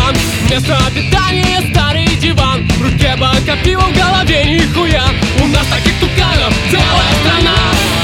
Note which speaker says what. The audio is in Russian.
Speaker 1: ресторан. Вместо питания старый диван, в руке бокал пива, в голове нихуя. У нас таких туканов целая страна.